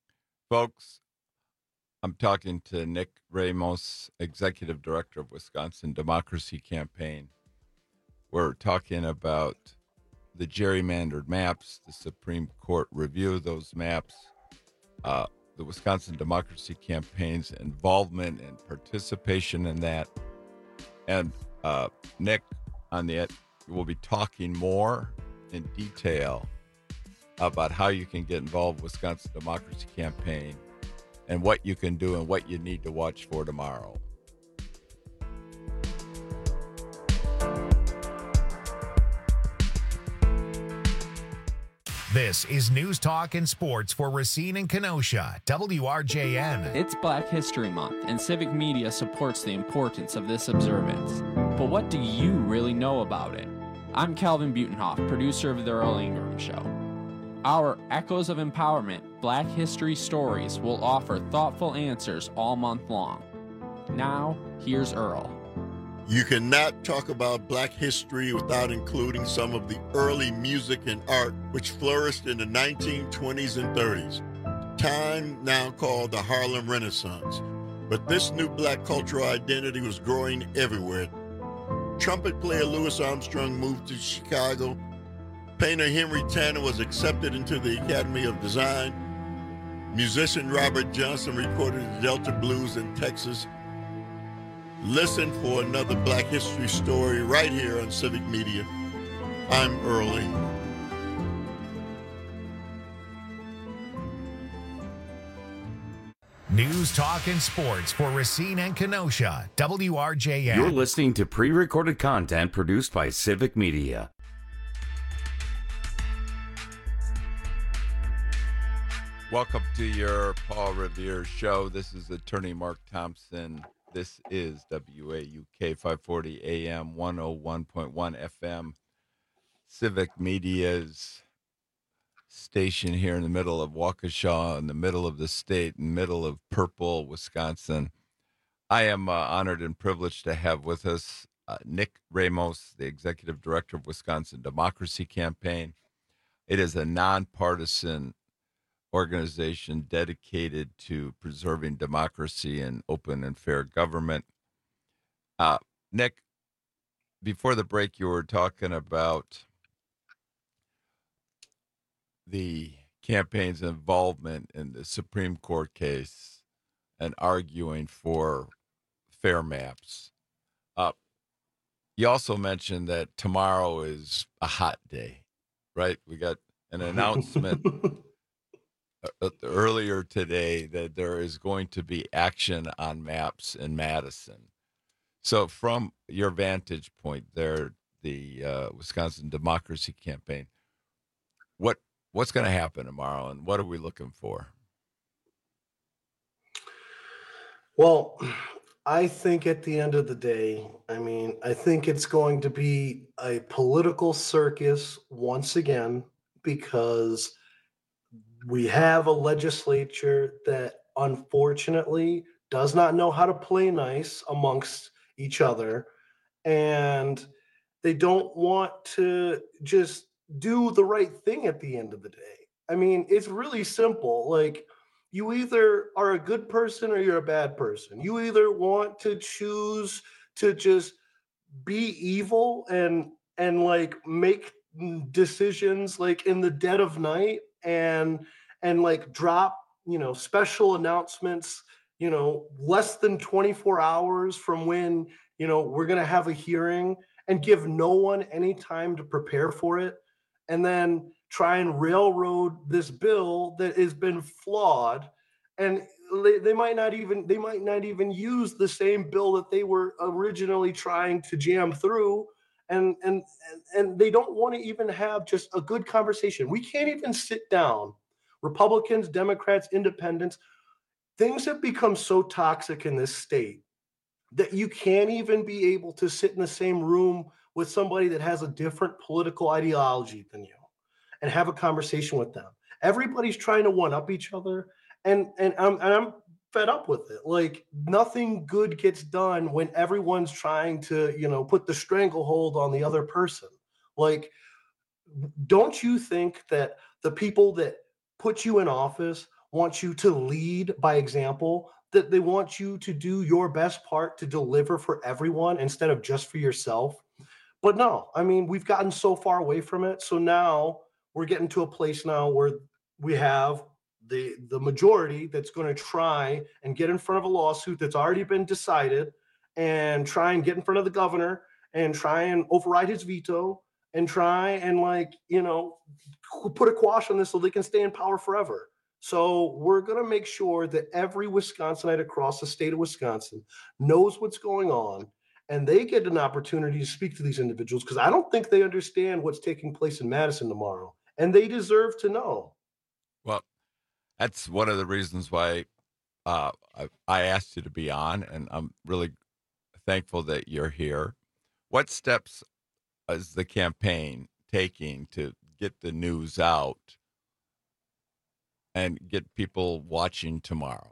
Folks, I'm talking to Nick Ramos, Executive Director of Wisconsin Democracy Campaign. We're talking about the gerrymandered maps, the Supreme Court review of those maps, uh, the Wisconsin Democracy Campaign's involvement and participation in that. And uh, Nick, on the will be talking more in detail about how you can get involved with Wisconsin Democracy Campaign and what you can do and what you need to watch for tomorrow. This is News Talk and Sports for Racine and Kenosha, W R J N. It's Black History Month, and civic media supports the importance of this observance. But what do you really know about it? I'm Calvin Butenhoff, producer of The Earl Ingram Show. Our Echoes of Empowerment Black History Stories will offer thoughtful answers all month long. Now, here's Earl. You cannot talk about Black history without including some of the early music and art which flourished in the nineteen twenties and thirties, time now called the Harlem Renaissance. But this new Black cultural identity was growing everywhere. Trumpet player Louis Armstrong moved to Chicago. Painter Henry Tanner was accepted into the Academy of Design. Musician Robert Johnson recorded the Delta Blues in Texas. Listen for another Black history story right here on Civic Media. I'm Earl Ingram. News, talk, and sports for Racine and Kenosha, W R J N. You're listening to pre-recorded content produced by Civic Media. Welcome to your Paul Revere show. This is attorney Mark Thompson. This is W A U K five forty A M, one oh one point one F M, Civic Media's station here in the middle of Waukesha, in the middle of the state, in the middle of Purple, Wisconsin. I am uh, honored and privileged to have with us uh, Nick Ramos, the executive director of Wisconsin Democracy Campaign. It is a nonpartisan organization dedicated to preserving democracy and open and fair government. Uh, Nick, before the break, you were talking about the campaign's involvement in the Supreme Court case and arguing for fair maps. Uh, you also mentioned that tomorrow is a hot day, right? We got an announcement Uh, earlier today that there is going to be action on maps in Madison. So from your vantage point there, the uh, Wisconsin Democracy Campaign, what what's going to happen tomorrow and what are we looking for? Well, I think at the end of the day, I mean, I think it's going to be a political circus once again, because we have a legislature that unfortunately does not know how to play nice amongst each other, and they don't want to just do the right thing at the end of the day. I mean, it's really simple. Like, you either are a good person or you're a bad person. You either want to choose to just be evil and and like make decisions like in the dead of night and and like drop, you know, special announcements, you know, less than twenty-four hours from when, you know, we're going to have a hearing, and give no one any time to prepare for it, and then try and railroad this bill that has been flawed. And they, they might not even they might not even use the same bill that they were originally trying to jam through. And, and and they don't want to even have just a good conversation. We can't even sit down. Republicans, Democrats, Independents, things have become so toxic in this state that you can't even be able to sit in the same room with somebody that has a different political ideology than you and have a conversation with them. Everybody's trying to one up each other, and and I'm and I'm fed up with it. Like, nothing good gets done when everyone's trying to, you know, put the stranglehold on the other person. Like, don't you think that the people that put you in office want you to lead by example, that they want you to do your best part to deliver for everyone instead of just for yourself? But no, I mean, we've gotten so far away from it. So now we're getting to a place now where we have the the majority that's going to try and get in front of a lawsuit that's already been decided, and try and get in front of the governor and try and override his veto and try and, like, you know, put a quash on this so they can stay in power forever. So we're going to make sure that every Wisconsinite across the state of Wisconsin knows what's going on, and they get an opportunity to speak to these individuals, because I don't think they understand what's taking place in Madison tomorrow. and they deserve to know. Well, that's one of the reasons why uh, I, I asked you to be on, and I'm really thankful that you're here. What steps is the campaign taking to get the news out and get people watching tomorrow?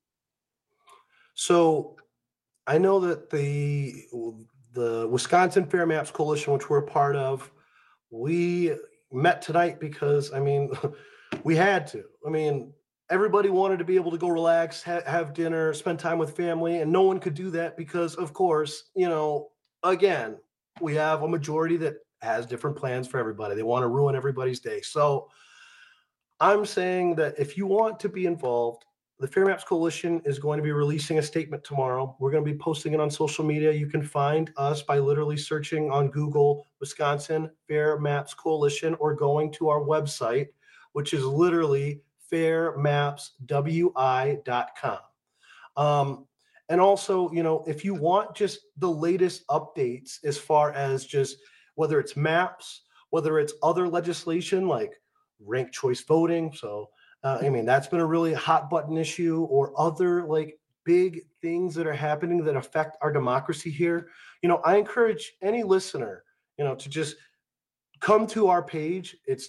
So I know that the the Wisconsin Fair Maps Coalition, which we're a part of, we met tonight because, I mean, we had to. I mean, everybody wanted to be able to go relax, ha- have dinner, spend time with family, and no one could do that because, of course, you know, again, we have a majority that has different plans for everybody. They want to ruin everybody's day. So I'm saying that if you want to be involved, the Fair Maps Coalition is going to be releasing a statement tomorrow. We're going to be posting it on social media. You can find us by literally searching on Google Wisconsin Fair Maps Coalition or going to our website, which is literally fair maps w i dot com. Um, and also, you know, if you want just the latest updates as far as just whether it's maps, whether it's other legislation like ranked choice voting. So Uh, I mean, that's been a really hot button issue, or other like big things that are happening that affect our democracy here. You know, I encourage any listener, you know, to just come to our page. It's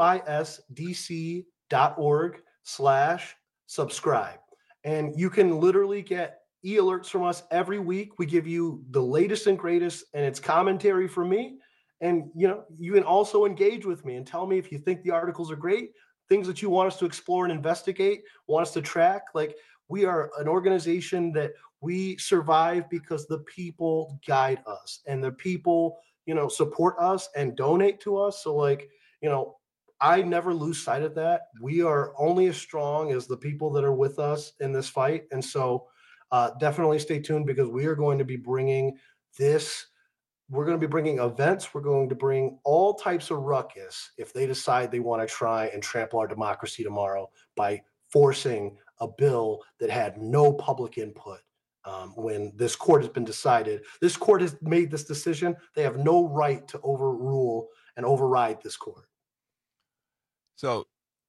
wisdc.org slash subscribe. And you can literally get e-alerts from us every week. We give you the latest and greatest, and it's commentary from me. And, you know, you can also engage with me and tell me if you think the articles are great, things that you want us to explore and investigate, want us to track. Like, we are an organization that we survive because the people guide us, and the people, you know, support us and donate to us. So like, you know, I never lose sight of that. We are only as strong as the people that are with us in this fight. And so uh, definitely stay tuned, because we are going to be bringing this We're going to be bringing events. We're going to bring all types of ruckus if they decide they want to try and trample our democracy tomorrow by forcing a bill that had no public input. Um, when this court has been decided, this court has made this decision. They have no right to overrule and override this court. So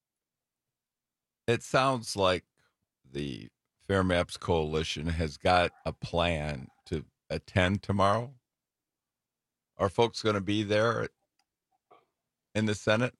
it sounds like the Fair Maps Coalition has got a plan to attend tomorrow. Are folks going to be there in the Senate?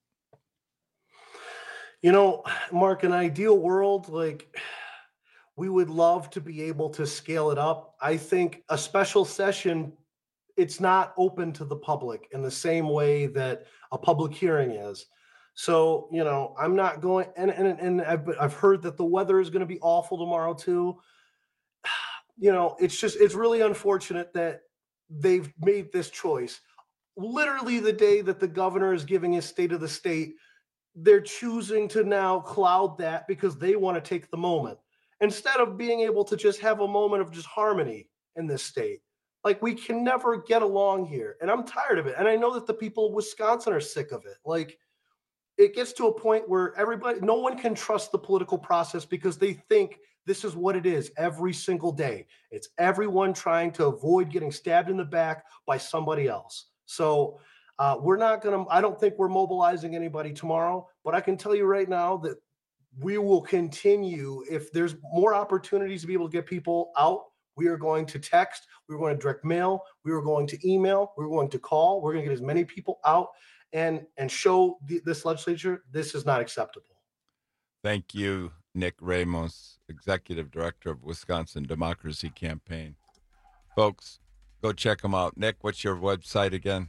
You know, Mark, in an ideal world, like, we would love to be able to scale it up. I think a special session, it's not open to the public in the same way that a public hearing is. So, you know, I'm not going, and and, and I've, I've heard that the weather is going to be awful tomorrow too. You know, it's just, it's really unfortunate that they've made this choice. Literally the day that the governor is giving his state of the state, they're choosing to now cloud that because they want to take the moment, instead of being able to just have a moment of just harmony in this state. Like, we can never get along here, and I'm tired of it. And I know that the people of Wisconsin are sick of it. Like, it gets to a point where everybody, no one can trust the political process because they think this is what it is every single day. It's everyone trying to avoid getting stabbed in the back by somebody else. So uh, we're not going to, I don't think we're mobilizing anybody tomorrow, but I can tell you right now that we will continue. If there's more opportunities to be able to get people out, we are going to text, we're going to direct mail, we are going to email, we're going to call, we're going to get as many people out and, and show the, this legislature this is not acceptable. Thank you, Nick Ramos, Executive Director of Wisconsin Democracy Campaign. Folks, go check them out. Nick, what's your website again?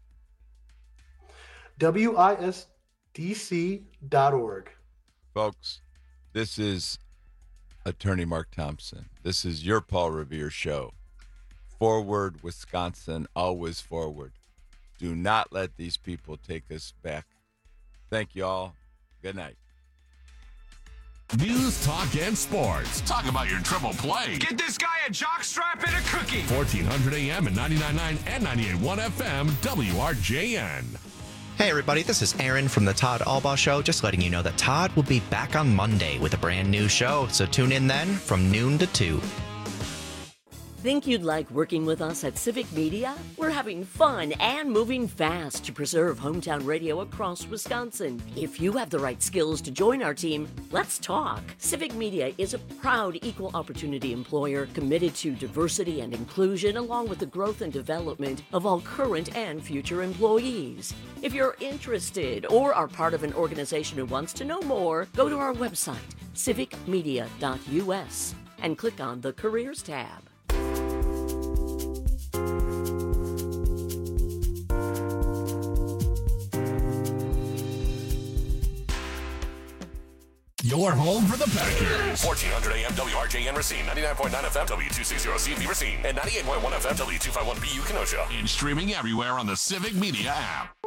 W I S D C dot org. Folks, this is Attorney Mark Thompson. This is your Paul Revere Show. Forward, Wisconsin, always forward. Do not let these people take us back. Thank you all. Good night. News, talk, and sports. Talk about your triple play. Get this guy a jockstrap and a cookie. fourteen hundred A M and ninety-nine point nine and ninety-eight point one F M, W R J N. Hey everybody, this is Aaron from the Todd Albaugh Show, just letting you know that Todd will be back on Monday with a brand new show, so tune in then from noon to two. Think you'd like working with us at Civic Media? We're having fun and moving fast to preserve hometown radio across Wisconsin. If you have the right skills to join our team, let's talk. Civic Media is a proud equal opportunity employer committed to diversity and inclusion, along with the growth and development of all current and future employees. If you're interested or are part of an organization who wants to know more, go to our website, civic media dot u s, and click on the Careers tab. Your home for the Packers. fourteen hundred A M W R J N Racine, ninety-nine point nine F M W two sixty C V Racine, and ninety-eight point one F M W two fifty-one B U Kenosha. And streaming everywhere on the Civic Media app.